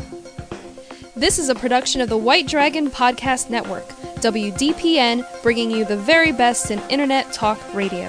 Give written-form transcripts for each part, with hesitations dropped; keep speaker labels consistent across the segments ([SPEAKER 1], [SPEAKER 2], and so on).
[SPEAKER 1] This is a production of the White Dragon Podcast Network, WDPN, bringing you the very best in Internet Talk Radio.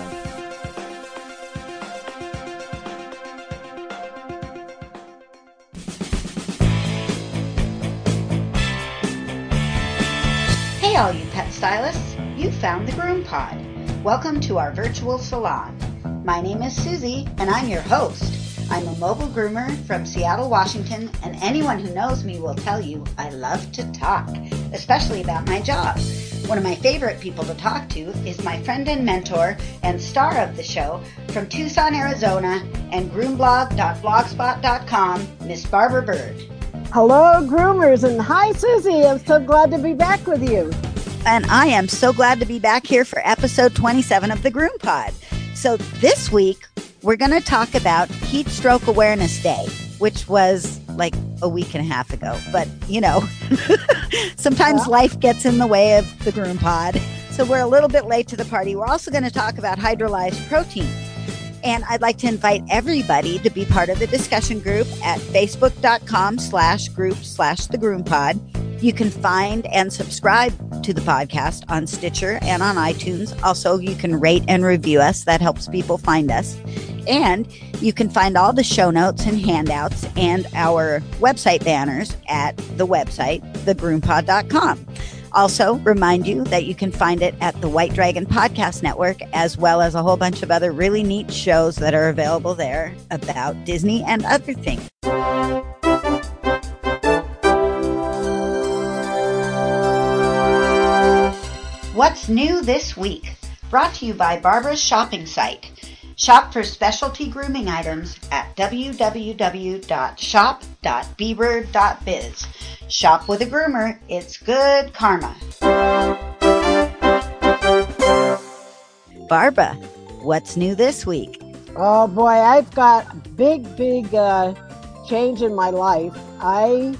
[SPEAKER 2] Hey all you pet stylists, you found the Groom Pod. Welcome to our virtual salon. My name is Susie and I'm your host. I'm a mobile groomer from Seattle, Washington, and anyone who knows me will tell you I love to talk, especially about my job. One of my favorite people to talk to is my friend and mentor and star of the show from Tucson, Arizona, and groomblog.blogspot.com, Miss Barbara Bird.
[SPEAKER 3] Hello, groomers, and hi, Susie. I'm so glad to be back with you.
[SPEAKER 2] And I am so glad to be back here for episode 27 of the Groom Pod. So this week, we're going to talk about Heat Stroke Awareness Day, which was like a week and a half ago. But, you know, sometimes life gets in the way of the Groom Pod. So we're a little bit late to the party. We're also going to talk about hydrolyzed proteins. And I'd like to invite everybody to be part of the discussion group at facebook.com/group/thegroompod. You can find and subscribe to the podcast on Stitcher and on iTunes. Also, you can rate and review us. That helps people find us. And you can find all the show notes and handouts and our website banners at the website, thegroompod.com. Also, remind you that you can find it at the White Dragon Podcast Network, as well as a whole bunch of other really neat shows that are available there about Disney and other things. What's new this week? Brought to you by Barbara's shopping site. Shop for specialty grooming items at www.shop.bbird.biz. Shop with a groomer. It's good karma. Barbara, what's new this week?
[SPEAKER 3] Oh, boy, I've got big change in my life. I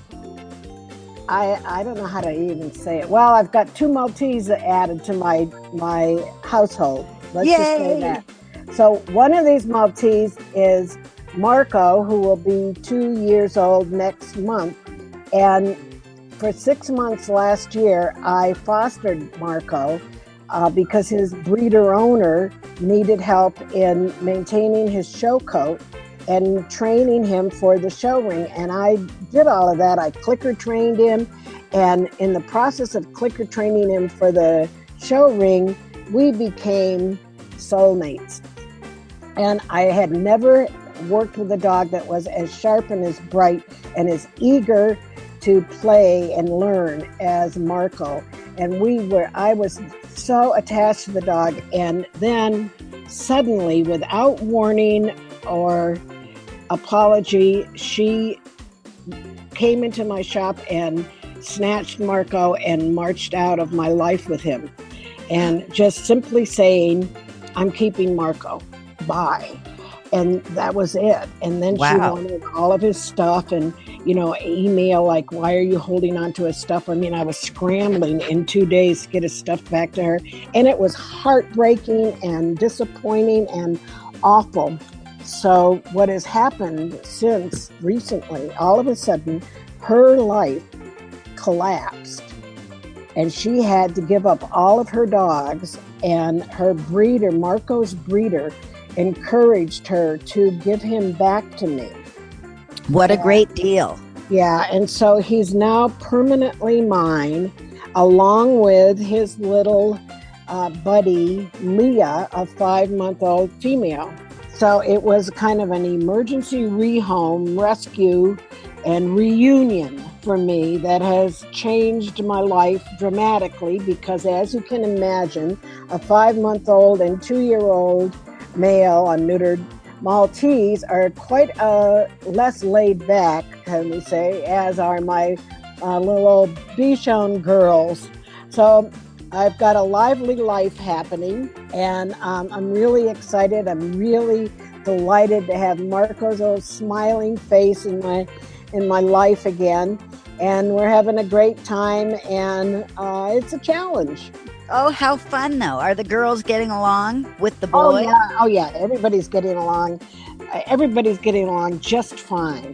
[SPEAKER 3] don't know how to even say it. Well, I've got 2 Maltese added to my household. Let's just say that. So one of these Maltese is Marco, who will be 2 years old next month. And for 6 months last year, I fostered Marco because his breeder owner needed help in maintaining his show coat and training him for the show ring. And I did all of that. I clicker trained him. And in the process of clicker training him for the show ring, we became soulmates. And I had never worked with a dog that was as sharp and as bright and as eager to play and learn as Marco. And I was so attached to the dog. And then suddenly, without warning or apology, she came into my shop and snatched Marco and marched out of my life with him. And just simply saying, I'm keeping Marco. Bye. And that was it. And then she wanted all of his stuff and, email like, why are you holding on to his stuff? I mean, I was scrambling in 2 days to get his stuff back to her. And it was heartbreaking and disappointing and awful. So what has happened since recently, all of a sudden, her life collapsed. And she had to give up all of her dogs, and her breeder, Marco's breeder, encouraged her to give him back to me.
[SPEAKER 2] What a great deal.
[SPEAKER 3] Yeah, and so he's now permanently mine, along with his little buddy, Leah, a 5-month-old female. So it was kind of an emergency rehome, rescue, and reunion for me that has changed my life dramatically because, as you can imagine, a 5-month-old and 2-year-old male, a neutered Maltese, are quite less laid back, can we say, as are my little old Bichon girls. So I've got a lively life happening, and I'm really excited. I'm really delighted to have Marco's old smiling face in my life again, and we're having a great time, and it's a challenge.
[SPEAKER 2] Oh, how fun, though. Are the girls getting along with the boy?
[SPEAKER 3] Oh, yeah. Everybody's getting along. Everybody's getting along just fine.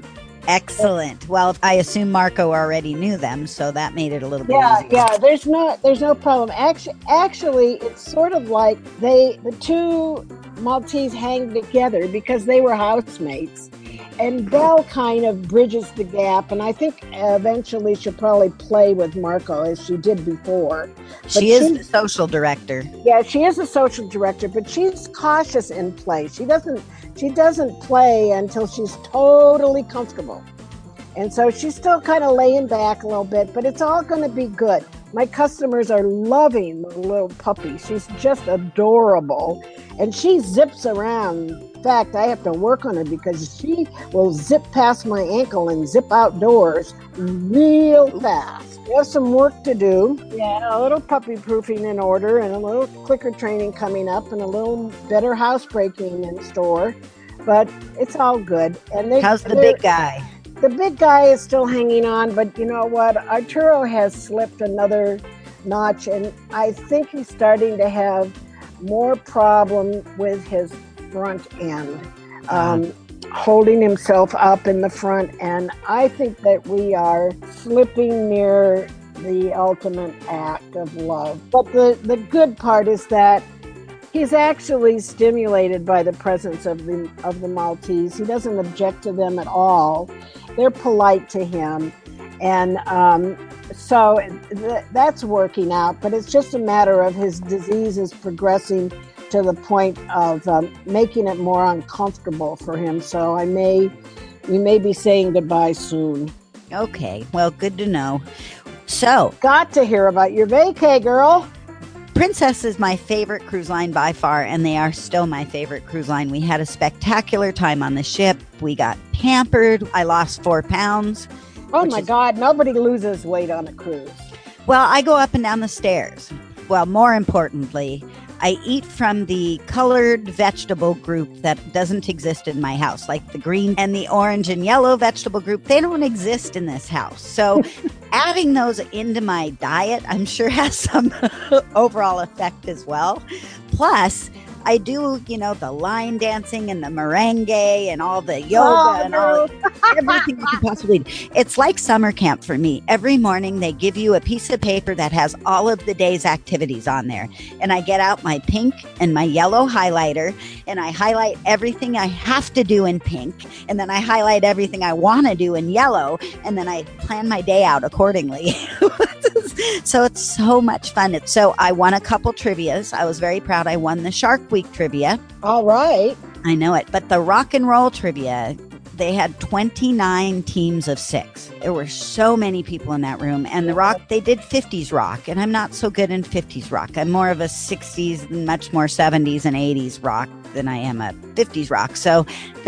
[SPEAKER 2] Excellent. Well, I assume Marco already knew them, so that made it a little bit easier.
[SPEAKER 3] Yeah. There's no problem. Actually, it's sort of like the two Maltese hang together because they were housemates. And Belle kind of bridges the gap, and I think eventually she'll probably play with Marco as she did before.
[SPEAKER 2] She is the social director.
[SPEAKER 3] Yeah, she is a social director, but she's cautious in play. She doesn't play until she's totally comfortable. And so she's still kind of laying back a little bit, but it's all going to be good. My customers are loving the little puppy. She's just adorable. And she zips around. In fact, I have to work on her because she will zip past my ankle and zip outdoors real fast. We have some work to do. Yeah, a little puppy proofing in order and a little clicker training coming up and a little better housebreaking in store. But it's all good. And
[SPEAKER 2] how's the big guy?
[SPEAKER 3] The big guy is still hanging on, but you know what? Arturo has slipped another notch, and I think he's starting to have more problem with his front end, holding himself up in the front, and I think that we are slipping near the ultimate act of love. But the good part is that he's actually stimulated by the presence of the Maltese. He doesn't object to them at all. They're polite to him. And so that's working out. But it's just a matter of his disease is progressing to the point of making it more uncomfortable for him. So we may be saying goodbye soon.
[SPEAKER 2] Okay. Well, good to know. So.
[SPEAKER 3] Got to hear about your vacay, girl.
[SPEAKER 2] Princess is my favorite cruise line by far, and they are still my favorite cruise line. We had a spectacular time on the ship. We got pampered. I lost 4 pounds.
[SPEAKER 3] Oh my God, nobody loses weight on a cruise.
[SPEAKER 2] Well, I go up and down the stairs. Well, more importantly, I eat from the colored vegetable group that doesn't exist in my house, like the green and the orange and yellow vegetable group. They don't exist in this house. So adding those into my diet, I'm sure has some overall effect as well. Plus, I do, the line dancing and the merengue and all the yoga and all everything you can possibly do. It's like summer camp for me. Every morning they give you a piece of paper that has all of the day's activities on there. And I get out my pink and my yellow highlighter and I highlight everything I have to do in pink. And then I highlight everything I want to do in yellow. And then I plan my day out accordingly. So it's so much fun. So I won a couple trivias. I was very proud. I won the Shark Week trivia.
[SPEAKER 3] All right.
[SPEAKER 2] I know it. But the rock and roll trivia, they had 29 teams of 6. There were so many people in that room. And the rock, they did 50s rock. And I'm not so good in 50s rock. I'm more of a 60s and much more 70s and 80s rock than I am a 50s rock. So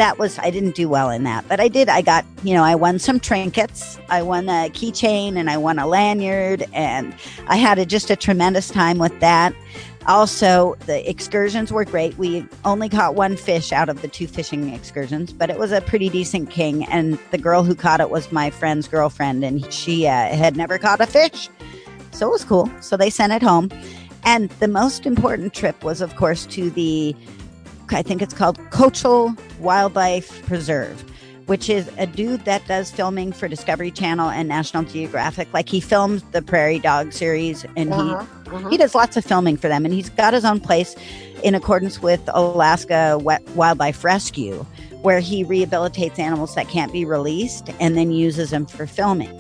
[SPEAKER 2] I didn't do well in that. But I got, I won some trinkets. I won a keychain and I won a lanyard. And I had just a tremendous time with that. Also, the excursions were great. We only caught 1 fish out of the 2 fishing excursions, but it was a pretty decent king. And the girl who caught it was my friend's girlfriend, and she had never caught a fish. So it was cool. So they sent it home. And the most important trip was, of course, to I think it's called Coachell Wildlife Preserve, which is a dude that does filming for Discovery Channel and National Geographic. Like he filmed the Prairie Dog series and he does lots of filming for them. And he's got his own place in accordance with Alaska Wildlife Rescue, where he rehabilitates animals that can't be released and then uses them for filming.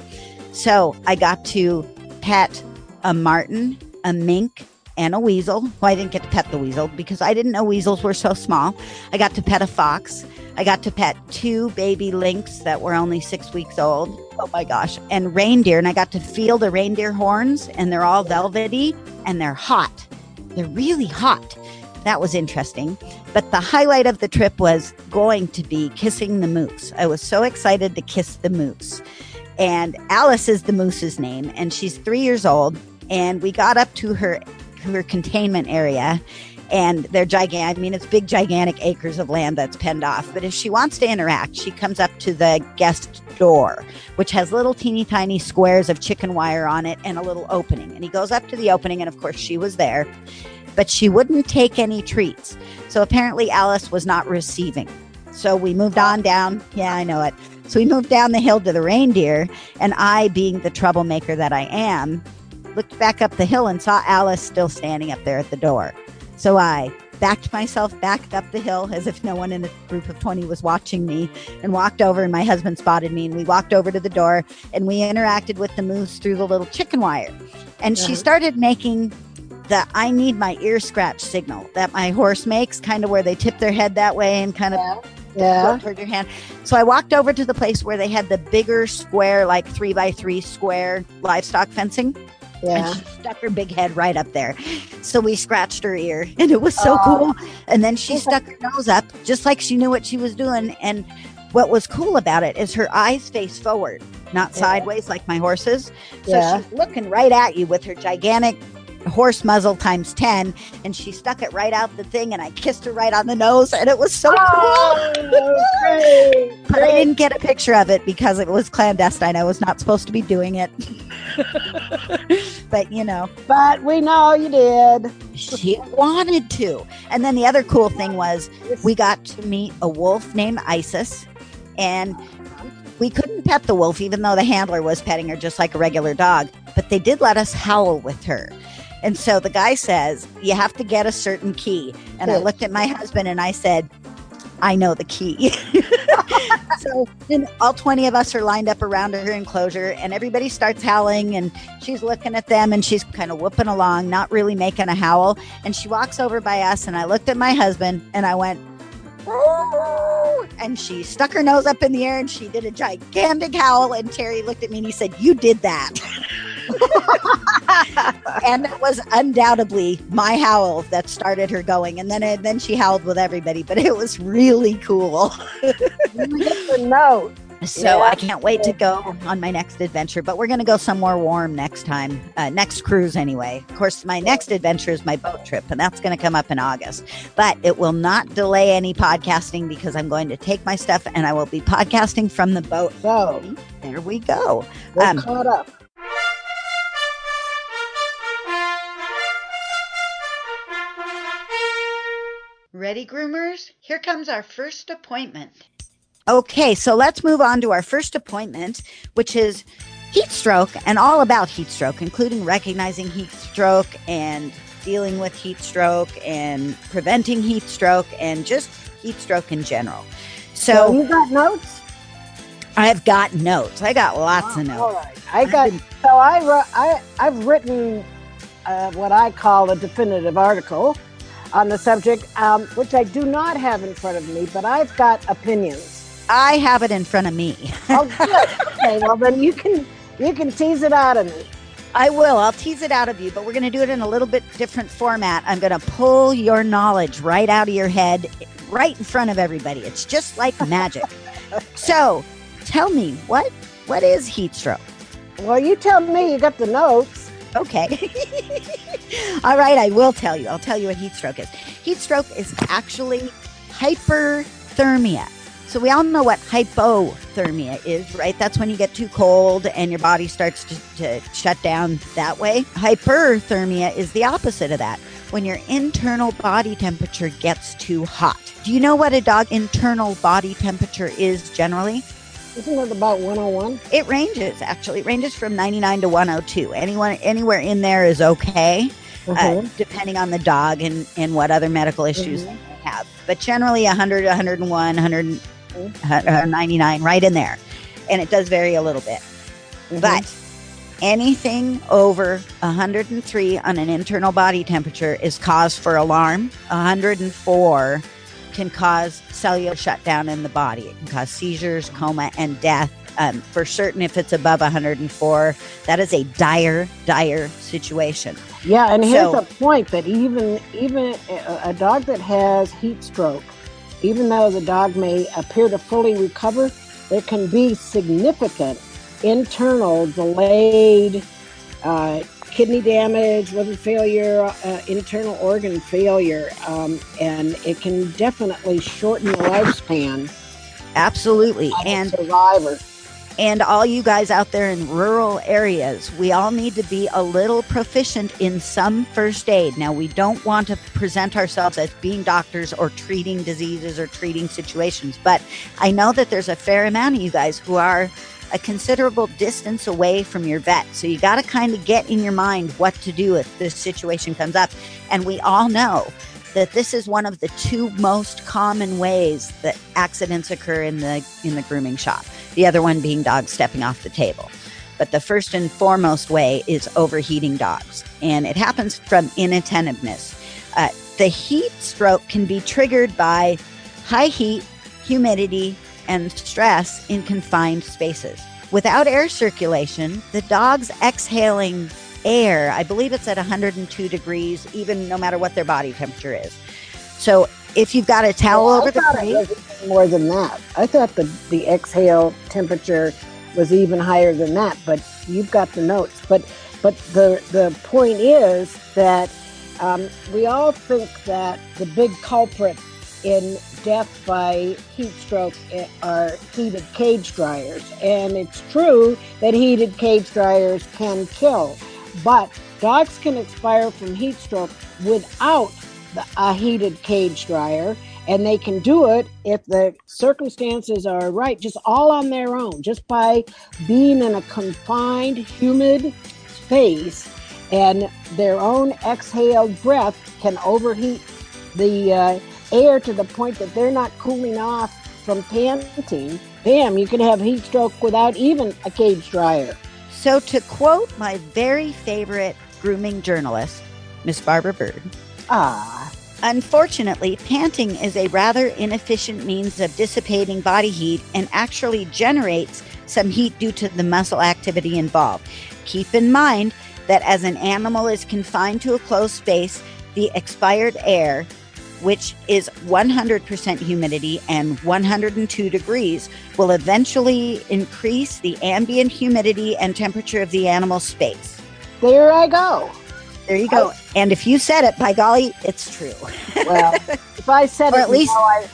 [SPEAKER 2] So I got to pet a marten, a mink, and a weasel. Well, I didn't get to pet the weasel because I didn't know weasels were so small. I got to pet a fox. I got to pet 2 baby lynx that were only 6 weeks old. Oh my gosh. And reindeer. And I got to feel the reindeer horns, and they're all velvety and they're hot. They're really hot. That was interesting. But the highlight of the trip was going to be kissing the moose. I was so excited to kiss the moose. And Alice is the moose's name, and she's 3 years old. And we got up to her containment area, and they're gigantic. I mean, it's big, gigantic acres of land that's penned off. But if she wants to interact, she comes up to the guest door, which has little teeny tiny squares of chicken wire on it and a little opening. And he goes up to the opening, and of course she was there, but she wouldn't take any treats. So apparently Alice was not receiving. So we moved on down. Yeah, I know it. So we moved down the hill to the reindeer, and I, being the troublemaker that I am, looked back up the hill and saw Alice still standing up there at the door. So I backed myself back up the hill as if no one in a group of 20 was watching me, and walked over, and my husband spotted me, and we walked over to the door, and we interacted with the moose through the little chicken wire. And she started making the I need my ear scratch signal that my horse makes, kind of where they tip their head that way and kind of look toward your hand. So I walked over to the place where they had the bigger square, like 3x3 square livestock fencing.
[SPEAKER 3] Yeah.
[SPEAKER 2] And she stuck her big head right up there. So we scratched her ear, and it was so cool. And then she stuck her nose up just like she knew what she was doing. And what was cool about it is her eyes face forward, not sideways like my horse's. So she's looking right at you with her gigantic horse muzzle times 10, and she stuck it right out the thing, and I kissed her right on the nose, and it was so cool.
[SPEAKER 3] Great.
[SPEAKER 2] But I didn't get a picture of it because it was clandestine. I was not supposed to be doing it. But
[SPEAKER 3] But we know you did.
[SPEAKER 2] She wanted to. And then the other cool thing was we got to meet a wolf named Isis, and we couldn't pet the wolf, even though the handler was petting her just like a regular dog, but they did let us howl with her. And so the guy says, you have to get a certain key. And I looked at my husband and I said, I know the key. So then all 20 of us are lined up around her enclosure, and everybody starts howling, and she's looking at them, and she's kind of whooping along, not really making a howl. And she walks over by us, and I looked at my husband and I went, "Oh," and she stuck her nose up in the air and she did a gigantic howl. And Terry looked at me and he said, "You did that." And it was undoubtedly my howl that started her going, and then she howled with everybody, but it was really cool.
[SPEAKER 3] You get the note.
[SPEAKER 2] So I can't wait to go on my next adventure, but we're going to go somewhere warm next time, next cruise anyway. Of course, my next adventure is my boat trip, and that's going to come up in August, but it will not delay any podcasting because I'm going to take my stuff and I will be podcasting from the boat.
[SPEAKER 3] So
[SPEAKER 2] there we go.
[SPEAKER 3] we're caught up.
[SPEAKER 2] Ready, groomers? Here comes our first appointment. Okay, so let's move on to our first appointment, which is heat stroke, and all about heat stroke, including recognizing heat stroke and dealing with heat stroke and preventing heat stroke and just heat stroke in general. So
[SPEAKER 3] you got notes?
[SPEAKER 2] I've got notes. I got lots of notes.
[SPEAKER 3] All right. I've written what I call a definitive article on the subject, which I do not have in front of me, but I've got opinions.
[SPEAKER 2] I have it in front of me.
[SPEAKER 3] Oh, good. Okay, well then you can tease it out of me.
[SPEAKER 2] I will. I'll tease it out of you, but we're going to do it in a little bit different format. I'm going to pull your knowledge right out of your head, right in front of everybody. It's just like magic. So, tell me, what is heat stroke?
[SPEAKER 3] Well, you tell me. You got the notes.
[SPEAKER 2] Okay. All right, I will tell you. I'll tell you what heat stroke is. Heat stroke is actually hyperthermia. So we all know what hypothermia is, right? That's when you get too cold and your body starts to shut down that way. Hyperthermia is the opposite of that, when your internal body temperature gets too hot. Do you know what a dog's internal body temperature is generally?
[SPEAKER 3] Isn't it about 101?
[SPEAKER 2] It ranges, actually. It ranges from 99 to 102. Anywhere in there is okay, depending on the dog and what other medical issues they have. But generally 100, 101, 199, right in there. And it does vary a little bit. But anything over 103 on an internal body temperature is cause for alarm. 104 can cause cellular shutdown in the body. It can cause seizures, coma, and death. For certain, if it's above 104, that is a dire situation.
[SPEAKER 3] Yeah, and here's the point, that even a dog that has heat stroke, even though the dog may appear to fully recover, there can be significant internal delayed kidney damage, liver failure, internal organ failure, and it can definitely shorten the lifespan.
[SPEAKER 2] Absolutely.
[SPEAKER 3] And survivor.
[SPEAKER 2] And all you guys out there in rural areas, we all need to be a little proficient in some first aid. Now, we don't want to present ourselves as being doctors or treating diseases or treating situations, but I know that there's a fair amount of you guys who are a considerable distance away from your vet. So you got to kind of get in your mind what to do if this situation comes up. And we all know that this is one of the two most common ways that accidents occur in the grooming shop. The other one being dogs stepping off the table. But the first and foremost way is overheating dogs. And it happens from inattentiveness. The heat stroke can be triggered by high heat, humidity, and stress in confined spaces. Without air circulation, the dog's exhaling air, I believe it's at 102 degrees, even no matter what their body temperature is. So if you've got a towel over the crate,
[SPEAKER 3] more than that. I thought the exhale temperature was even higher than that, but you've got the notes. But the point is that we all think that the big culprit in death by heat stroke are heated cage dryers. And it's true that heated cage dryers can kill, but dogs can expire from heat stroke without a heated cage dryer, and they can do it if the circumstances are right, just all on their own, just by being in a confined, humid space, and their exhaled exhaled breath can overheat the air to the point that they're not cooling off from panting. Bam, you can have heat stroke without even a cage dryer.
[SPEAKER 2] So to quote my very favorite grooming journalist, Miss Barbara Bird, unfortunately, panting is a rather inefficient means of dissipating body heat and actually generates some heat due to the muscle activity involved. Keep in mind that as an animal is confined to a closed space, the expired air, which is 100% humidity and 102 degrees, will eventually increase the ambient humidity and temperature of the animal space.
[SPEAKER 3] There I go.
[SPEAKER 2] There you go. And if you said it, by golly, it's true.
[SPEAKER 3] Well, if I said
[SPEAKER 2] or
[SPEAKER 3] it,
[SPEAKER 2] at least,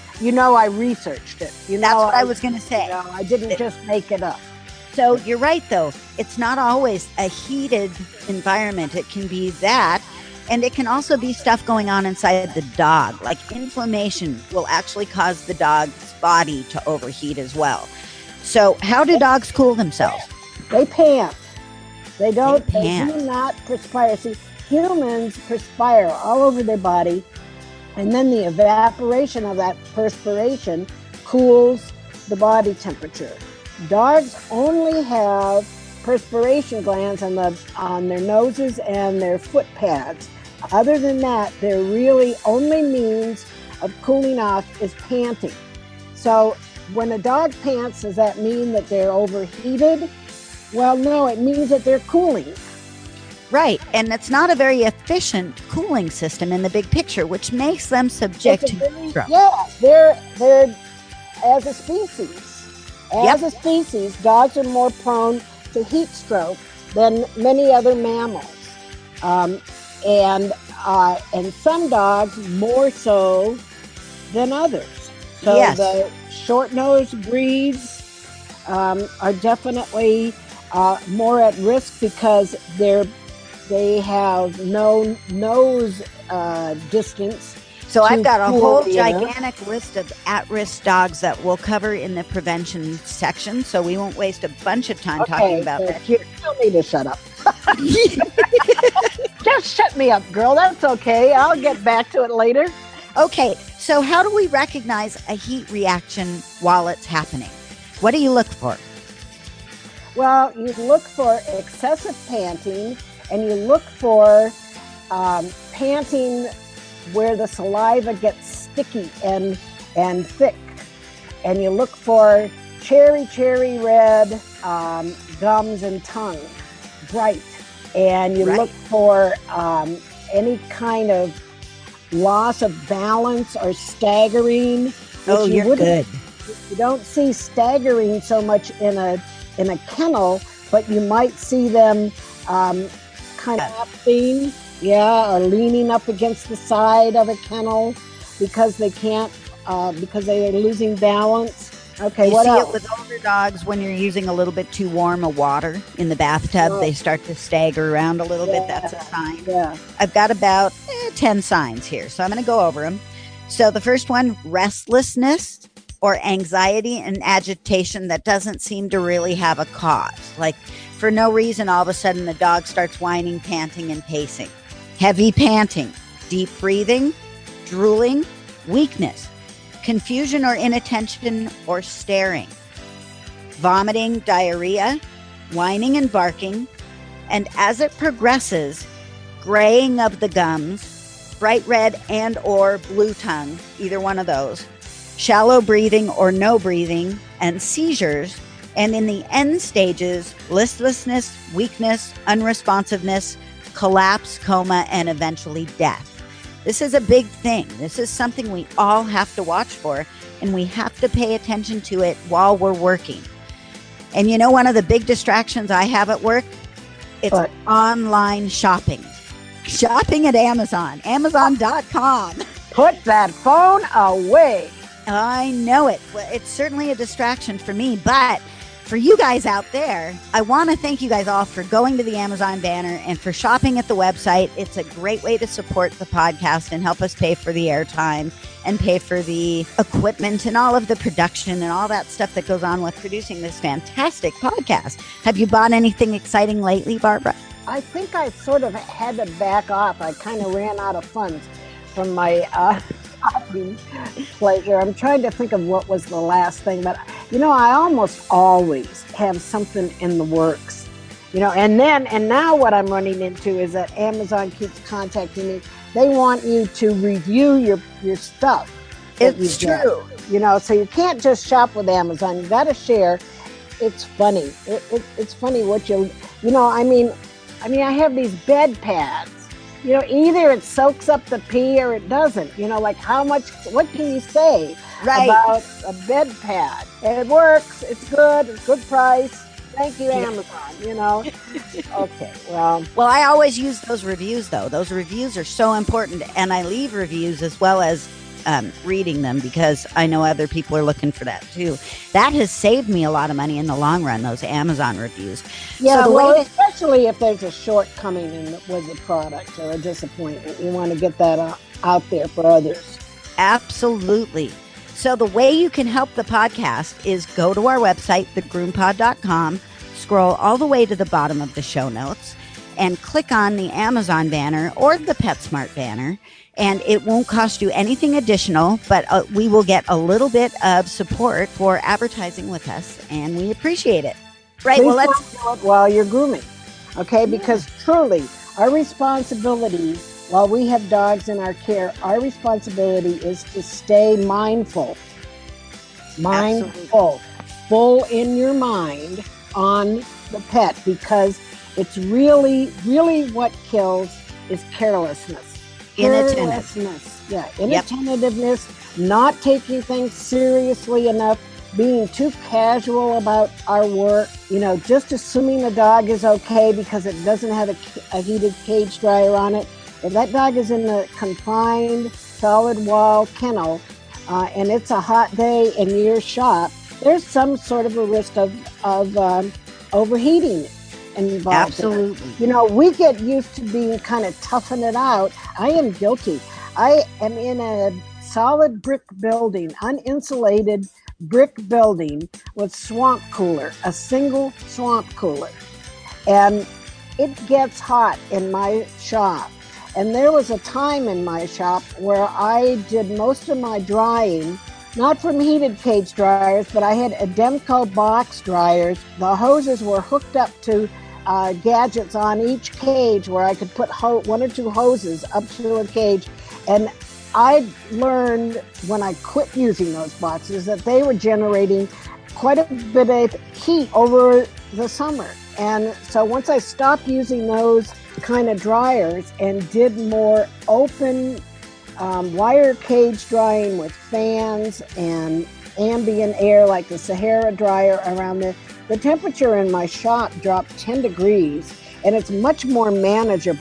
[SPEAKER 3] I researched it.
[SPEAKER 2] That's what I was going to say.
[SPEAKER 3] I didn't just make it up.
[SPEAKER 2] So you're right, though. It's not always a heated environment. It can be that. And it can also be stuff going on inside the dog. Like inflammation will actually cause the dog's body to overheat as well. So how do dogs cool themselves?
[SPEAKER 3] They pant. They do
[SPEAKER 2] pant.
[SPEAKER 3] not perspire. See, humans perspire all over their body, and then the evaporation of that perspiration cools the body temperature. Dogs only have perspiration glands on their noses and their foot pads. Other than that, their really only means of cooling off is panting. So when a dog pants, does that mean that they're overheated? Well, no, it means that they're cooling.
[SPEAKER 2] Right, and it's not a very efficient cooling system in the big picture, which makes them subject to heat stroke.
[SPEAKER 3] Yeah, they're as a species. As a species, dogs are more prone to heat stroke than many other mammals, and some dogs more so than others. So the short-nosed breeds are definitely more at risk because they have no nose distance.
[SPEAKER 2] So I've got a whole gigantic list of at-risk dogs that we'll cover in the prevention section, so we won't waste a bunch of time talking about that here.
[SPEAKER 3] You don't need to shut up. Just shut me up, girl. That's okay. I'll get back to it later.
[SPEAKER 2] Okay, so how do we recognize a heat reaction while it's happening? What do you look for?
[SPEAKER 3] Well, you look for excessive panting, and you look for panting where the saliva gets sticky and thick. And you look for cherry red gums and tongue, bright. And you look for any kind of loss of balance or staggering.
[SPEAKER 2] Oh, you're good.
[SPEAKER 3] You don't see staggering so much in a kennel, but you might see them kind of upping, or leaning up against the side of a kennel because they can't, because they are losing balance. Okay,
[SPEAKER 2] you
[SPEAKER 3] what
[SPEAKER 2] see
[SPEAKER 3] else?
[SPEAKER 2] it with older dogs when you're using a little bit too warm of water in the bathtub. They start to stagger around a little bit. That's a sign.
[SPEAKER 3] Yeah.
[SPEAKER 2] I've got about 10 signs here, so I'm going to go over them. So the first one, restlessness or anxiety and agitation that doesn't seem to really have a cause. Like for no reason, all of a sudden the dog starts whining, panting, and pacing. Heavy panting, deep breathing, drooling, weakness, confusion or inattention or staring, vomiting, diarrhea, whining and barking, and as it progresses, graying of the gums, bright red and or blue tongue, either one of those, shallow breathing or no breathing, and seizures, and in the end stages, listlessness, weakness, unresponsiveness, collapse, coma, and eventually death. This is a big thing. This is something we all have to watch for, and we have to pay attention to it while we're working. And you know, one of the big distractions I have at work, it's online shopping. Shopping at Amazon, Amazon.com.
[SPEAKER 3] Put that phone away.
[SPEAKER 2] I know it. Well, it's certainly a distraction for me, but for you guys out there, I want to thank you guys all for going to the Amazon banner and for shopping at the website. It's a great way to support the podcast and help us pay for the airtime and pay for the equipment and all of the production and all that stuff that goes on with producing this fantastic podcast. Have you bought anything exciting lately, Barbara?
[SPEAKER 3] I think I sort of had to back off. I kind of ran out of funds from my shopping pleasure. I'm trying to think of what was the last thing, but you know, I almost always have something in the works, you know, and now what I'm running into is that Amazon keeps contacting me. They want you to review your stuff.
[SPEAKER 2] It's true.
[SPEAKER 3] You know, so you can't just shop with Amazon. You got to share. It's funny. It's funny what you know, I mean, I have these bed pads. You know, either it soaks up the pee or it doesn't. You know, like what can you say about a bed pad? It works. It's good. It's good price. Thank you, Amazon, you know. Okay, well,
[SPEAKER 2] I always use those reviews, though. Those reviews are so important, and I leave reviews as well as reading them because I know other people are looking for that, too. That has saved me a lot of money in the long run, those Amazon reviews.
[SPEAKER 3] Yeah, so especially if there's a shortcoming with the product or a disappointment. You want to get that out there for others.
[SPEAKER 2] Absolutely. So the way you can help the podcast is go to our website, thegroompod.com, scroll all the way to the bottom of the show notes, and click on the Amazon banner or the PetSmart banner. And it won't cost you anything additional, but we will get a little bit of support for advertising with us, and we appreciate it. Right,
[SPEAKER 3] Please let's do it while you're grooming, okay? Because truly, our responsibility, while we have dogs in our care, our responsibility is to stay mindful. Absolutely. Full in your mind on the pet, because it's really what kills is carelessness. Inattentiveness, not taking things seriously enough, being too casual about our work, you know, just assuming the dog is okay because it doesn't have a heated cage dryer on it. If that dog is in a confined, solid wall kennel, and it's a hot day in your shop, there's some sort of a risk of overheating involved.
[SPEAKER 2] Absolutely.
[SPEAKER 3] You know, we get used to being kind of toughing it out. I am guilty. I am in a solid brick building, uninsulated brick building with swamp cooler, a single swamp cooler. And it gets hot in my shop. And there was a time in my shop where I did most of my drying, not from heated cage dryers, but I had Ademco box dryers. The hoses were hooked up to gadgets on each cage where I could put one or two hoses up to a cage. And I learned when I quit using those boxes that they were generating quite a bit of heat over the summer. And so once I stopped using those kind of dryers and did more open wire cage drying with fans and ambient air like the Sahara dryer around there, the temperature in my shop dropped 10 degrees and it's much more manageable.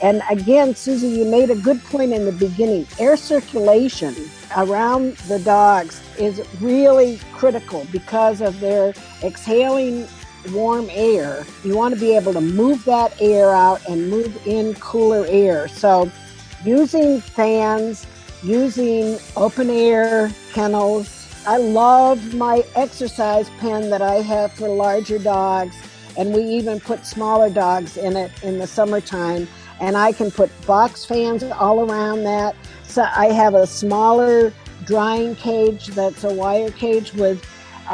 [SPEAKER 3] And again, Susie, you made a good point in the beginning. Air circulation around the dogs is really critical because of their exhaling warm air. You want to be able to move that air out and move in cooler air. So using fans, using open air kennels. I love my exercise pen that I have for larger dogs, and we even put smaller dogs in it in the summertime. And I can put box fans all around that. So I have a smaller drying cage that's a wire cage with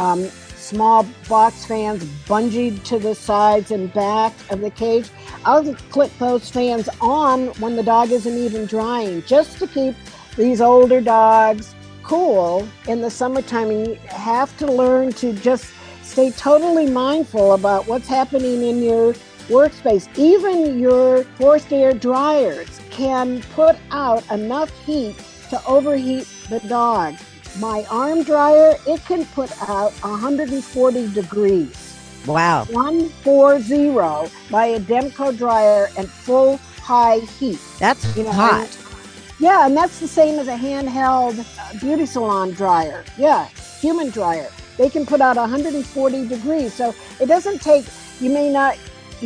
[SPEAKER 3] small box fans bungeed to the sides and back of the cage. I'll click those fans on when the dog isn't even drying, just to keep these older dogs cool in the summertime. And you have to learn to just stay totally mindful about what's happening in your workspace. Even your forced air dryers can put out enough heat to overheat the dog. My arm dryer, it can put out 140 degrees.
[SPEAKER 2] Wow.
[SPEAKER 3] 140 by a Demco dryer and full high heat.
[SPEAKER 2] That's hot.
[SPEAKER 3] Yeah, and that's the same as a handheld beauty salon dryer. Yeah, human dryer. They can put out 140 degrees. So it doesn't take, you may not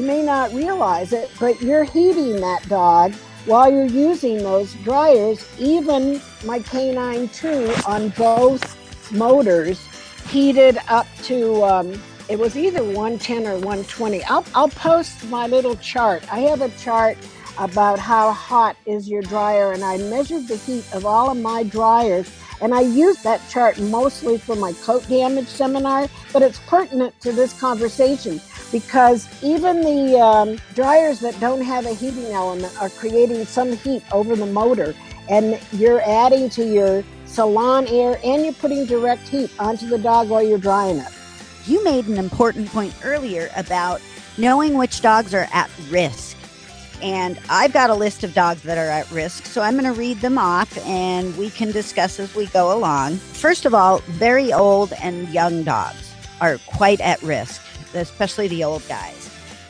[SPEAKER 3] realize it, but you're heating that dog while you're using those dryers. Even my Canine 2 on both motors heated up to, it was either 110 or 120. I'll post my little chart. I have a chart about how hot is your dryer, and I measured the heat of all of my dryers. And I used that chart mostly for my coat damage seminar, but it's pertinent to this conversation because even the dryers that don't have a heating element are creating some heat over the motor, and you're adding to your salon air and you're putting direct heat onto the dog while you're drying it.
[SPEAKER 2] You made an important point earlier about knowing which dogs are at risk. And I've got a list of dogs that are at risk, so I'm going to read them off and we can discuss as we go along. First of all, very old and young dogs are quite at risk, especially the old guys.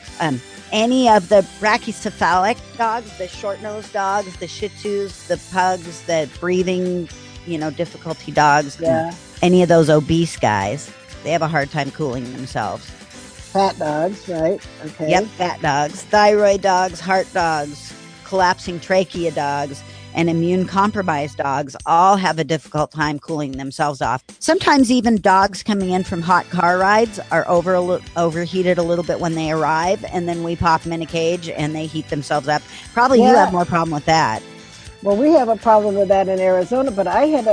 [SPEAKER 2] Any of the brachycephalic dogs, the short-nosed dogs, the Shih Tzus, the pugs, the breathing, difficulty dogs, any of those obese guys, they have a hard time cooling themselves.
[SPEAKER 3] Fat dogs, right? Okay.
[SPEAKER 2] Yep, fat dogs, thyroid dogs, heart dogs, collapsing trachea dogs, and immune-compromised dogs all have a difficult time cooling themselves off. Sometimes even dogs coming in from hot car rides are overheated a little bit when they arrive, and then we pop them in a cage and they heat themselves up. Probably you have more problem with that.
[SPEAKER 3] Well, we have a problem with that in Arizona, but I had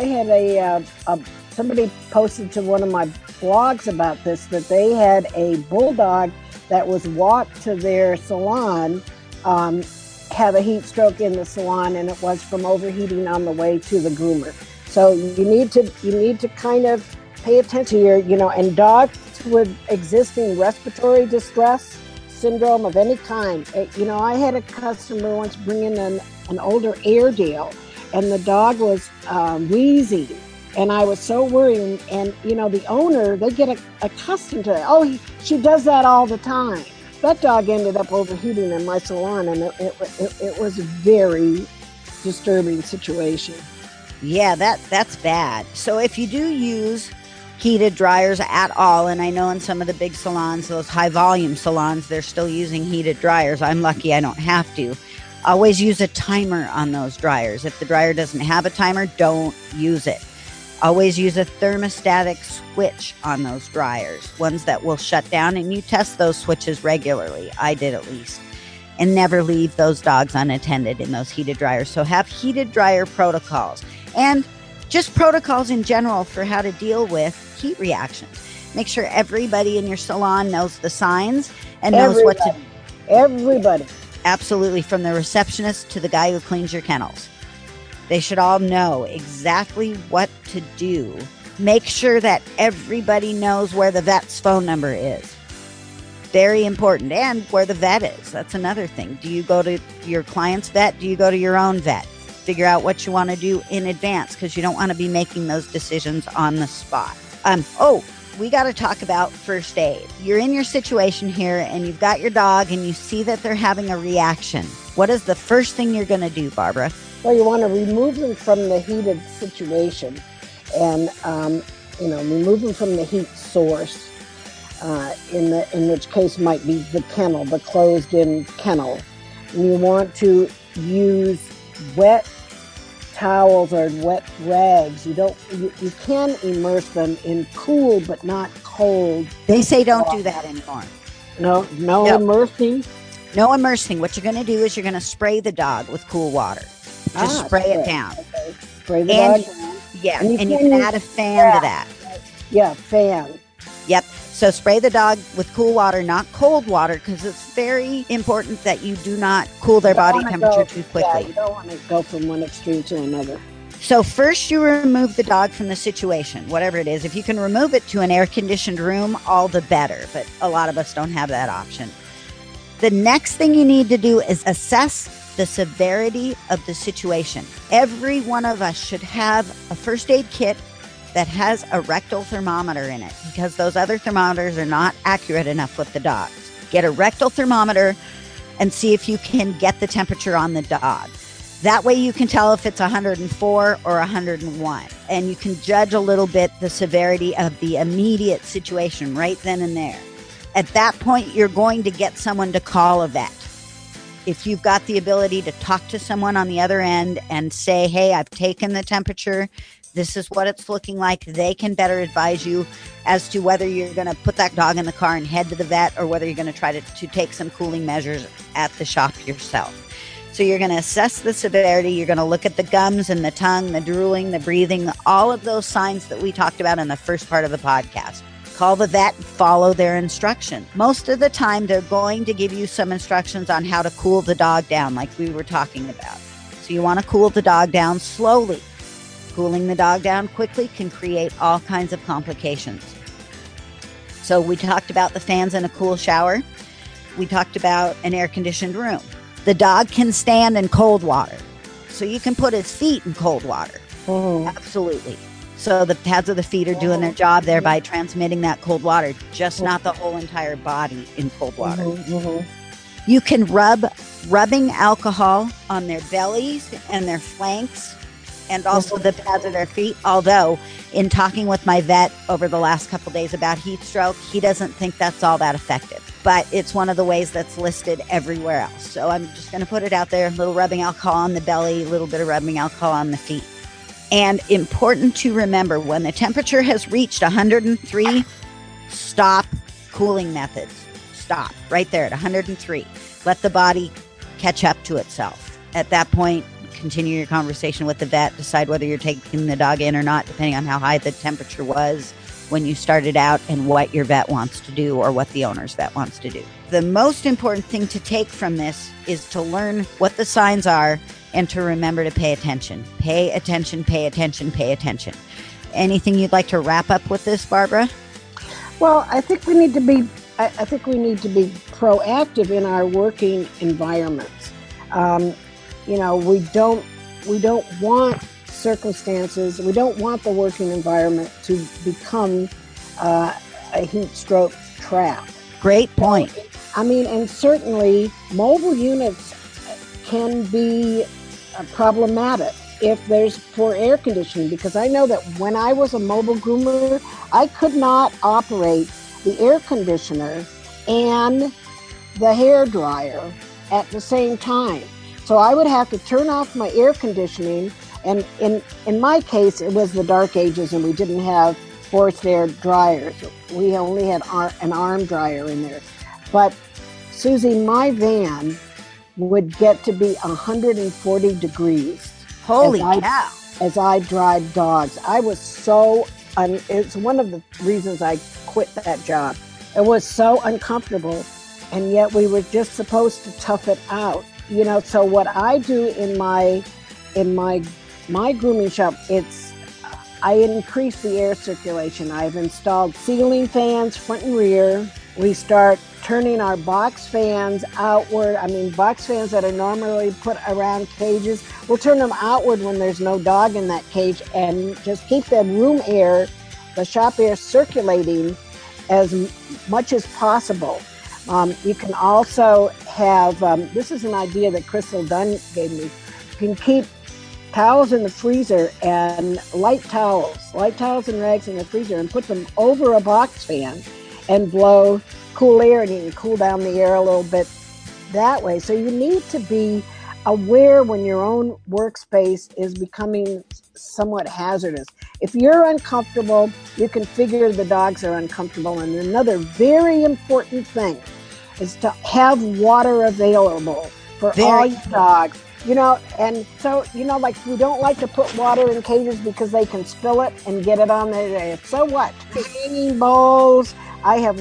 [SPEAKER 3] a somebody posted to one of my blogs about this, that they had a bulldog that was walked to their salon, have a heat stroke in the salon, and it was from overheating on the way to the groomer. So you need to kind of pay attention to your, and dogs with existing respiratory distress syndrome of any kind. I had a customer once bring in an older Airedale, and the dog was wheezing. And I was so worried. And the owner, they get accustomed to it. Oh, she does that all the time. That dog ended up overheating in my salon, and it was a very disturbing situation.
[SPEAKER 2] Yeah, that's bad. So if you do use heated dryers at all, and I know in some of the big salons, those high volume salons, they're still using heated dryers. I'm lucky I don't have to. Always use a timer on those dryers. If the dryer doesn't have a timer, don't use it. Always use a thermostatic switch on those dryers, ones that will shut down, and you test those switches regularly. I did at least. And never leave those dogs unattended in those heated dryers. So have heated dryer protocols and just protocols in general for how to deal with heat reactions. Make sure everybody in your salon knows the signs and knows what to do.
[SPEAKER 3] Everybody.
[SPEAKER 2] Absolutely, from the receptionist to the guy who cleans your kennels. They should all know exactly what to do. Make sure that everybody knows where the vet's phone number is. Very important. And where the vet is. That's another thing. Do you go to your client's vet? Do you go to your own vet? Figure out what you want to do in advance, because you don't want to be making those decisions on the spot. We got to talk about first aid. You're in your situation here and you've got your dog and you see that they're having a reaction. what is the first thing you're going to do, Barbara?
[SPEAKER 3] Well, you want to remove them from the heated situation and, remove them from the heat source, in which case might be the kennel, the closed-in kennel. And you want to use wet towels or wet rags. You can immerse them in cool but not cold.
[SPEAKER 2] They say don't do that anymore.
[SPEAKER 3] No immersing.
[SPEAKER 2] No immersing. What you're going to do is you're going to spray the dog with cool water. Just spray it down.
[SPEAKER 3] Okay. Spray the dog down.
[SPEAKER 2] Yeah, and you can add a fan to that.
[SPEAKER 3] Yeah, fan.
[SPEAKER 2] Yep. So spray the dog with cool water, not cold water, because it's very important that you do not cool their body temperature too quickly.
[SPEAKER 3] Yeah, you don't want to go from one extreme to another.
[SPEAKER 2] So first you remove the dog from the situation, whatever it is. If you can remove it to an air-conditioned room, all the better. But a lot of us don't have that option. The next thing you need to do is assess the severity of the situation. Every one of us should have a first aid kit that has a rectal thermometer in it, because those other thermometers are not accurate enough with the dogs. Get a rectal thermometer and see if you can get the temperature on the dog. That way you can tell if it's 104 or 101, and you can judge a little bit the severity of the immediate situation right then and there. At that point, you're going to get someone to call a vet. If you've got the ability to talk to someone on the other end and say, hey, I've taken the temperature, this is what it's looking like, they can better advise you as to whether you're going to put that dog in the car and head to the vet, or whether you're going to try to take some cooling measures at the shop yourself. So you're going to assess the severity. You're going to look at the gums and the tongue, the drooling, the breathing, all of those signs that we talked about in the first part of the podcast. Call the vet and follow their instructions. Most of the time, they're going to give you some instructions on how to cool the dog down, like we were talking about. So you want to cool the dog down slowly. Cooling the dog down quickly can create all kinds of complications. So we talked about the fans in a cool shower. We talked about an air-conditioned room. The dog can stand in cold water, so you can put his feet in cold water. Absolutely. So the pads of the feet are doing their job there by transmitting that cold water, just not the whole entire body in cold water. You can rubbing alcohol on their bellies and their flanks, and also the pads of their feet. Although, in talking with my vet over the last couple days about heat stroke, he doesn't think that's all that effective. But it's one of the ways that's listed everywhere else. So I'm just going to put it out there. A little rubbing alcohol on the belly, a little bit of rubbing alcohol on the feet. And important to remember, when the temperature has reached 103, stop cooling methods. Stop right there at 103. Let the body catch up to itself. At that point, continue your conversation with the vet, decide whether you're taking the dog in or not, depending on how high the temperature was when you started out and what your vet wants to do or what the owner's vet wants to do. The most important thing to take from this is to learn what the signs are and to remember to pay attention. Pay attention, pay attention, pay attention. Anything you'd like to wrap up with this, Barbara?
[SPEAKER 3] Well, I think we need to be proactive in our working environments. We don't want circumstances. We don't want the working environment to become a heat stroke trap.
[SPEAKER 2] Great point.
[SPEAKER 3] And certainly mobile units can be problematic if there's poor air conditioning, because I know that when I was a mobile groomer, I could not operate the air conditioner and the hair dryer at the same time. So I would have to turn off my air conditioning, and in my case, it was the dark ages and we didn't have forced air dryers. We only had an arm dryer in there. But Susie, my van would get to be 140 degrees.
[SPEAKER 2] Holy cow.
[SPEAKER 3] As I drive dogs. I was it's one of the reasons I quit that job. It was so uncomfortable, and yet we were just supposed to tough it out. So what I do in my grooming shop, I increase the air circulation. I've installed ceiling fans front and rear. We start turning our box fans outward. Box fans that are normally put around cages, we'll turn them outward when there's no dog in that cage, and just keep the room air, the shop air, circulating as much as possible. You can also have, this is an idea that Crystal Dunn gave me. You can keep towels in the freezer and light towels and rags in the freezer and put them over a box fan and blow cool air, and you can cool down the air a little bit that way. So you need to be aware when your own workspace is becoming somewhat hazardous. If you're uncomfortable, you can figure the dogs are uncomfortable. And another very important thing is to have water available for all your dogs. And so, like, we don't like to put water in cages because they can spill it and get it on their, so what? Hanging bowls, I have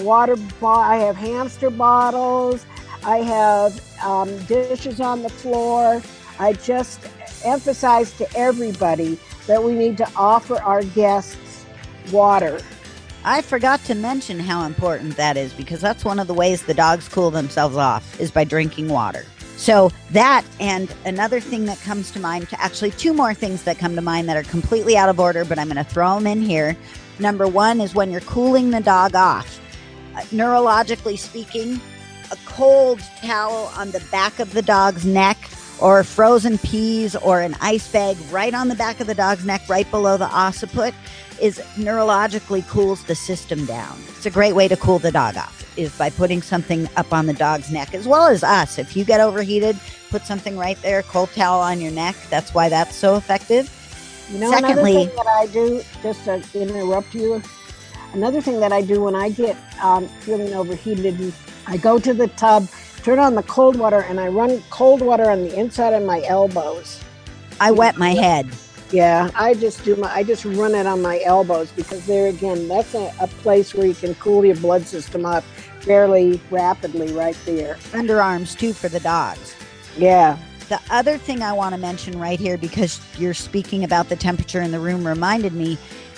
[SPEAKER 3] I have hamster bottles, I have dishes on the floor. I just emphasize to everybody that we need to offer our guests water.
[SPEAKER 2] I forgot to mention how important that is, because that's one of the ways the dogs cool themselves off is by drinking water. So that, and another thing that comes to mind, actually two more things that come to mind that are completely out of order, but I'm going to throw them in here. Number one is when you're cooling the dog off. Neurologically speaking, a cold towel on the back of the dog's neck, or frozen peas, or an ice bag right on the back of the dog's neck, right below the occiput, is neurologically cools the system down. It's a great way to cool the dog off, is by putting something up on the dog's neck, as well as us. If you get overheated, put something right there, cold towel on your neck. That's why that's so effective.
[SPEAKER 3] Secondly, another thing that I do, just to interrupt you, another thing that I do when I get feeling overheated, I go to the tub, turn on the cold water, and I run cold water on the inside of my elbows.
[SPEAKER 2] I wet my head.
[SPEAKER 3] Yeah, I just run it on my elbows, because there again, that's a place where you can cool your blood system up fairly rapidly right there.
[SPEAKER 2] Underarms too for the dogs.
[SPEAKER 3] Yeah.
[SPEAKER 2] The other thing I want to mention right here, because you're speaking about the temperature in the room, reminded me,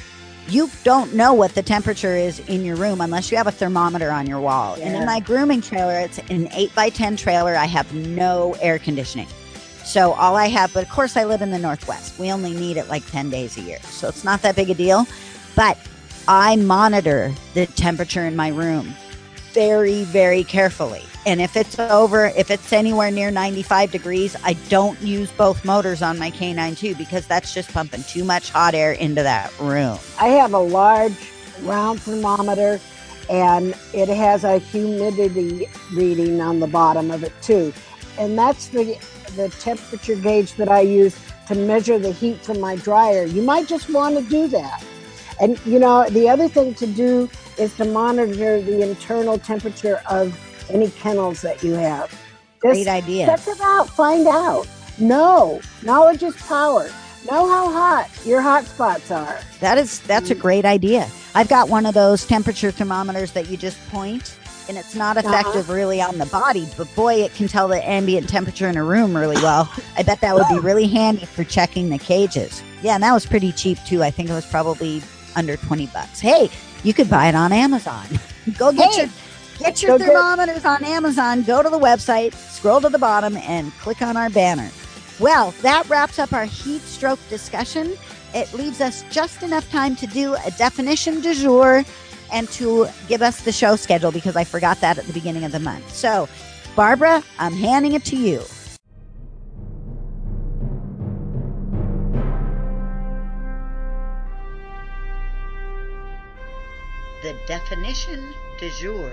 [SPEAKER 2] you don't know what the temperature is in your room unless you have a thermometer on your wall. Yeah. And in my grooming trailer, it's an 8x10 trailer. I have no air conditioning. So all I have, but of course I live in the Northwest. We only need it like 10 days a year. So it's not that big a deal. But I monitor the temperature in my room very, very carefully. And if it's anywhere near 95 degrees, I don't use both motors on my K9 2, because that's just pumping too much hot air into that room.
[SPEAKER 3] I have a large round thermometer, and it has a humidity reading on the bottom of it too. And that's the temperature gauge that I use to measure the heat from my dryer. You might just want to do that. And the other thing to do is to monitor the internal temperature of any kennels that you have.
[SPEAKER 2] Great idea.
[SPEAKER 3] Check it out, find out. Knowledge is power. Know how hot your hot spots are.
[SPEAKER 2] That's a great idea. I've got one of those temperature thermometers that you just point, and it's not effective really on the body, but boy, it can tell the ambient temperature in a room really well. I bet that would be really handy for checking the cages. Yeah, and that was pretty cheap too. I think it was probably under $20. Hey, you could buy it on Amazon. Go get your thermometers on Amazon. Go to the website, scroll to the bottom, and click on our banner. Well, that wraps up our heat stroke discussion. It leaves us just enough time to do a definition du jour and to give us the show schedule, because I forgot that at the beginning of the month. So, Barbara, I'm handing it to you. The definition du jour.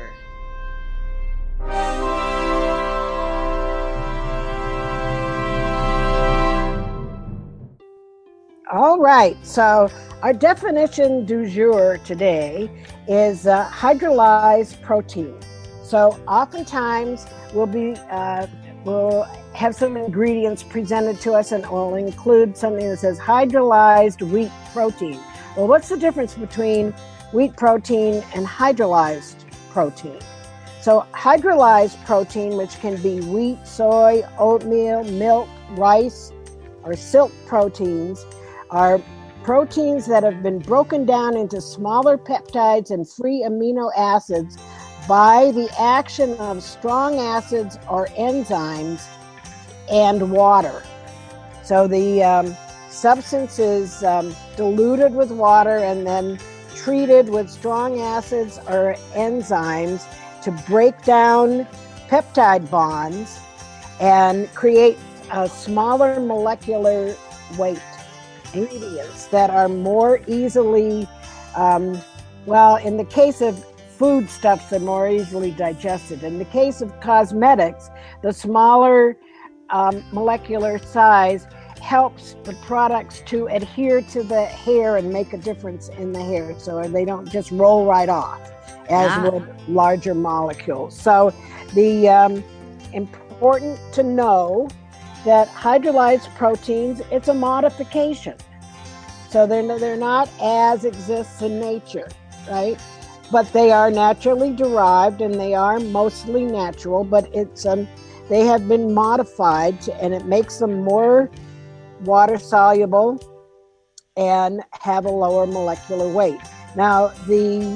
[SPEAKER 3] All right, so our definition du jour today is hydrolyzed protein. So oftentimes we'll have some ingredients presented to us, and we'll include something that says hydrolyzed wheat protein. Well, what's the difference between wheat protein and hydrolyzed protein? So hydrolyzed protein, which can be wheat, soy, oatmeal, milk, rice, or silk proteins, are proteins that have been broken down into smaller peptides and free amino acids by the action of strong acids or enzymes and water. So the substance is diluted with water and then treated with strong acids or enzymes to break down peptide bonds and create a smaller molecular weight ingredients that are more easily, in the case of foodstuffs, they're more easily digested. In the case of cosmetics, the smaller molecular size helps the products to adhere to the hair and make a difference in the hair, so they don't just roll right off as would larger molecules. So the important to know that hydrolyzed proteins, it's a modification. So they're not as exists in nature, right? But they are naturally derived and they are mostly natural, but they have been modified and it makes them more water soluble and have a lower molecular weight. Now, the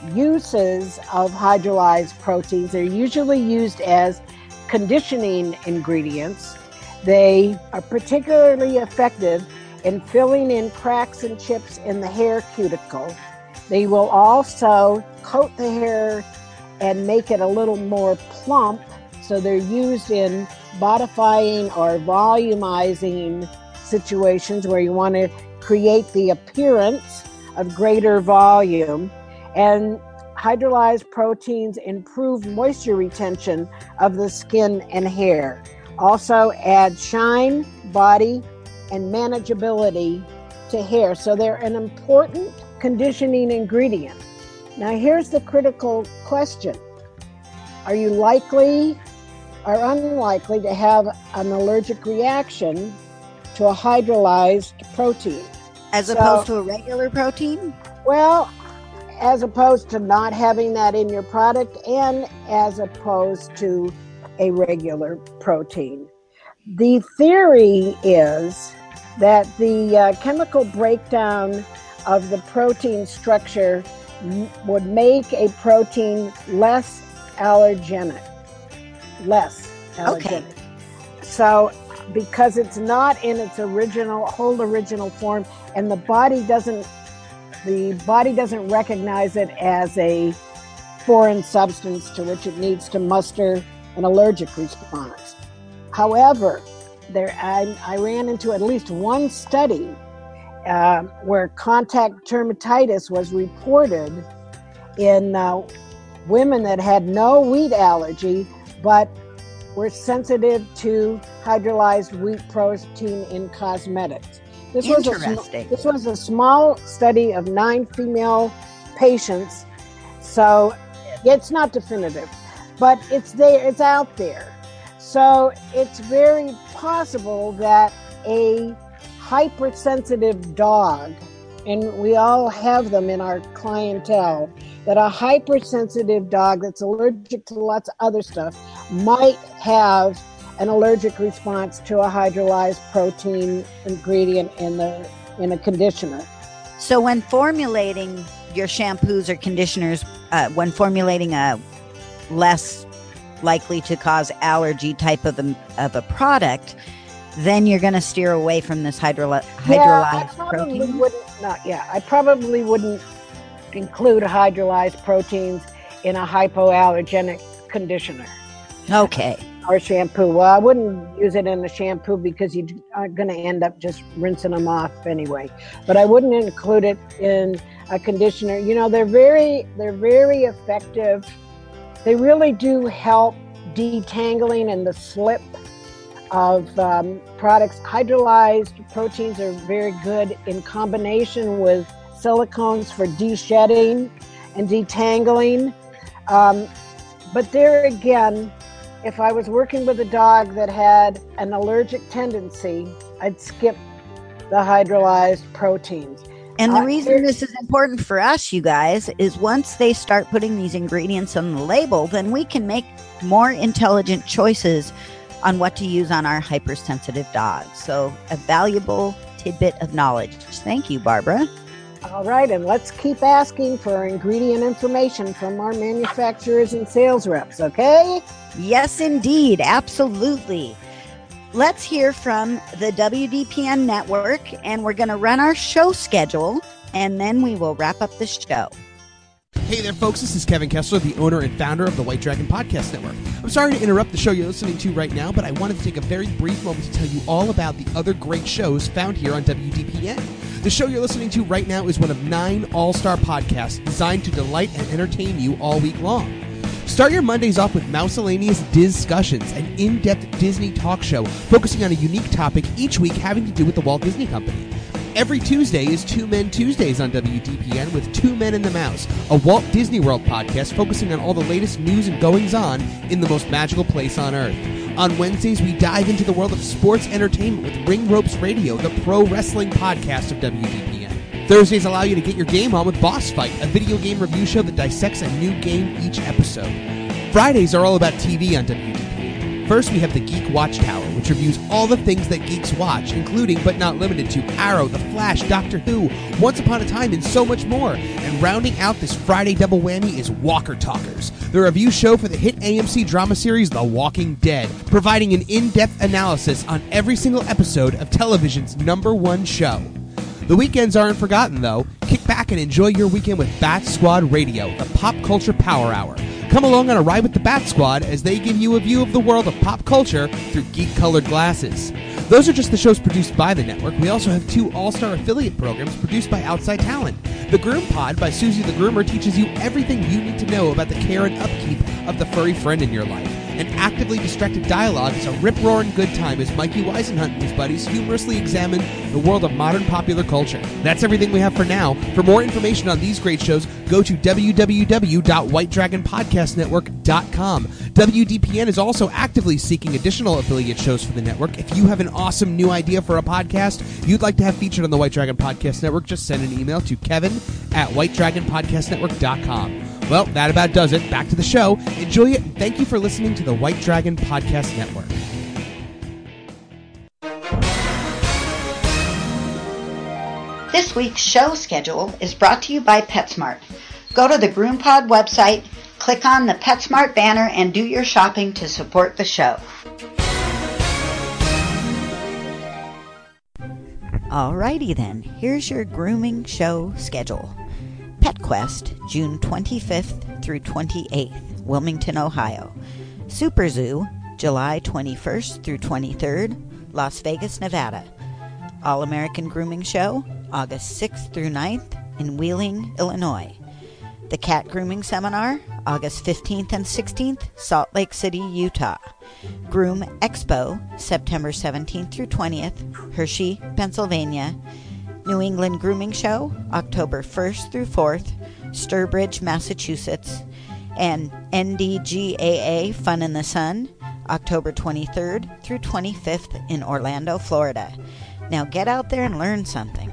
[SPEAKER 3] uses of hydrolyzed proteins are usually used as conditioning ingredients. They are particularly effective in filling in cracks and chips in the hair cuticle. They will also coat the hair and make it a little more plump. So they're used in modifying or volumizing situations where you want to create the appearance of greater volume. And hydrolyzed proteins improve moisture retention of the skin and hair. Also add shine, body, and manageability to hair. So they're an important conditioning ingredient. Now here's the critical question. Are you likely or unlikely to have an allergic reaction to a hydrolyzed protein?
[SPEAKER 2] As opposed to a regular protein?
[SPEAKER 3] Well, as opposed to not having that in your product and as opposed to a regular protein. The theory is that the chemical breakdown of the protein structure would make a protein less allergenic.
[SPEAKER 2] Okay.
[SPEAKER 3] So because it's not in its whole original form, and the body doesn't recognize it as a foreign substance to which it needs to muster an allergic response. However, I ran into at least one study where contact dermatitis was reported in women that had no wheat allergy, but were sensitive to hydrolyzed wheat protein in cosmetics. This was a small study of 9 female patients, so it's not definitive, but it's there, it's out there. So it's very possible that a hypersensitive dog, and we all have them in our clientele, that a hypersensitive dog that's allergic to lots of other stuff might have an allergic response to a hydrolyzed protein ingredient in a conditioner.
[SPEAKER 2] So when formulating your shampoos or conditioners, when formulating a less likely to cause allergy type of a product, then you're going to steer away from this hydrolyzed protein?
[SPEAKER 3] I probably wouldn't include hydrolyzed proteins in a hypoallergenic conditioner.
[SPEAKER 2] Okay.
[SPEAKER 3] Or shampoo. Well, I wouldn't use it in a shampoo because you are going to end up just rinsing them off anyway. But I wouldn't include it in a conditioner. You know, they're very effective. They really do help detangling and the slip of products. Hydrolyzed proteins are very good in combination with silicones for de-shedding and detangling. But there again, if I was working with a dog that had an allergic tendency, I'd skip the hydrolyzed proteins.
[SPEAKER 2] And the reason this is important for us, you guys, is once they start putting these ingredients on the label, then we can make more intelligent choices on what to use on our hypersensitive dogs. So a valuable tidbit of knowledge. Thank you, Barbara.
[SPEAKER 3] All right, and let's keep asking for ingredient information from our manufacturers and sales reps, okay?
[SPEAKER 2] Yes, indeed. Absolutely. Let's hear from the WDPN network, and we're going to run our show schedule, and then we will wrap up the show.
[SPEAKER 4] Hey there, folks. This is Kevin Kessler, the owner and founder of the White Dragon Podcast Network. I'm sorry to interrupt the show you're listening to right now, but I wanted to take a very brief moment to tell you all about the other great shows found here on WDPN. The show you're listening to right now is one of 9 all-star podcasts designed to delight and entertain you all week long. Start your Mondays off with Miscellaneous Discussions, an in-depth Disney talk show focusing on a unique topic each week having to do with the Walt Disney Company. Every Tuesday is Two Men Tuesdays on WDPN with Two Men and the Mouse, a Walt Disney World podcast focusing on all the latest news and goings-on in the most magical place on Earth. On Wednesdays, we dive into the world of sports entertainment with Ring Ropes Radio, the pro wrestling podcast of WDPN. Thursdays allow you to get your game on with Boss Fight, a video game review show that dissects a new game each episode. Fridays are all about TV on WDPN. First, we have the Geek Watchtower, which reviews all the things that geeks watch, including but not limited to Arrow, The Flash, Doctor Who, Once Upon a Time, and so much more. And rounding out this Friday double whammy is Walker Talkers, the review show for the hit AMC drama series The Walking Dead, providing an in-depth analysis on every single episode of television's #1 show. The weekends aren't forgotten, though. Kick back and enjoy your weekend with Bat Squad Radio, the pop culture power hour. Come along on a ride with the Bat Squad as they give you a view of the world of pop culture through geek-colored glasses. Those are just the shows produced by the network. We also have 2 all-star affiliate programs produced by outside talent. The Groom Pod by Susie the Groomer teaches you everything you need to know about the care and upkeep of the furry friend in your life. And Actively Distracted Dialogue is a rip-roaring good time as Mikey Weisenhunt and his buddies humorously examine the world of modern popular culture. That's everything we have for now. For more information on these great shows, go to www.whitedragonpodcastnetwork.com. WDPN is also actively seeking additional affiliate shows for the network. If you have an awesome new idea for a podcast you'd like to have featured on the White Dragon Podcast Network, just send an email to kevin@whitedragonpodcastnetwork.com. Well, that about does it. Back to the show. Enjoy it, and thank you for listening to the White Dragon Podcast Network.
[SPEAKER 2] This week's show schedule is brought to you by PetSmart. Go to the GroomPod website, click on the PetSmart banner, and do your shopping to support the show. Alrighty then, here's your grooming show schedule. PetQuest, June 25th through 28th, Wilmington, Ohio. Super Zoo, July 21st through 23rd, Las Vegas, Nevada. All-American Grooming Show, August 6th through 9th in Wheeling, Illinois. The Cat Grooming Seminar, August 15th and 16th, Salt Lake City, Utah. Groom Expo, September 17th through 20th, Hershey, Pennsylvania. New England Grooming Show, October 1st through 4th, Sturbridge, Massachusetts. And NDGAA Fun in the Sun, October 23rd through 25th in Orlando, Florida. Now get out there and learn something.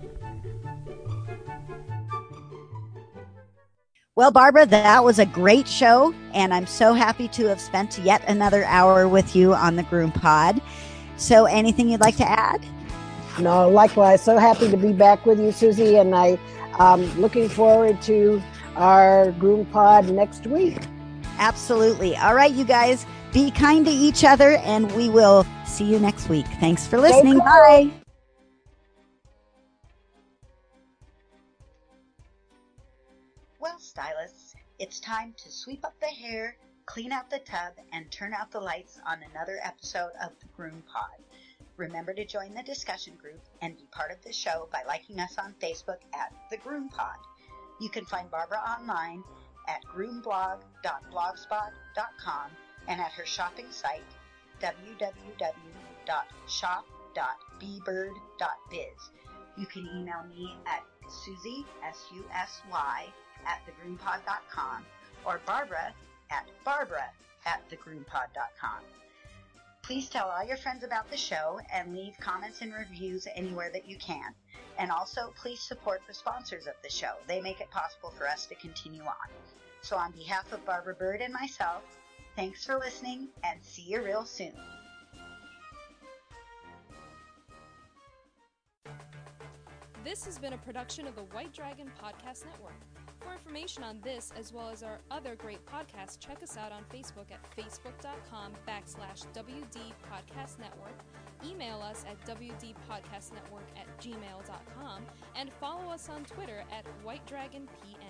[SPEAKER 2] Well, Barbara, that was a great show, and I'm so happy to have spent yet another hour with you on the Groom Pod. So anything you'd like to add?
[SPEAKER 3] No, likewise. So happy to be back with you, Susie, and I'm looking forward to our Groom Pod next week.
[SPEAKER 2] Absolutely. All right, you guys, be kind to each other, and we will see you next week. Thanks for listening. Bye. Well, stylists, it's time to sweep up the hair, clean out the tub, and turn out the lights on another episode of the Groom Pod. Remember to join the discussion group and be part of the show by liking us on Facebook at The Groom Pod. You can find Barbara online at groomblog.blogspot.com and at her shopping site, www.shop.bbird.biz. You can email me at Susie, S-U-S-Y, at thegroompod.com or Barbara at thegroompod.com. Please tell all your friends about the show and leave comments and reviews anywhere that you can. And also, please support the sponsors of the show. They make it possible for us to continue on. So on behalf of Barbara Bird and myself, thanks for listening and see you real soon.
[SPEAKER 1] This has been a production of the White Dragon Podcast Network. For information on this, as well as our other great podcasts, check us out on Facebook at facebook.com/WD Podcast Network. Email us at wdpodcastnetwork@gmail.com and follow us on Twitter at White Dragon PN.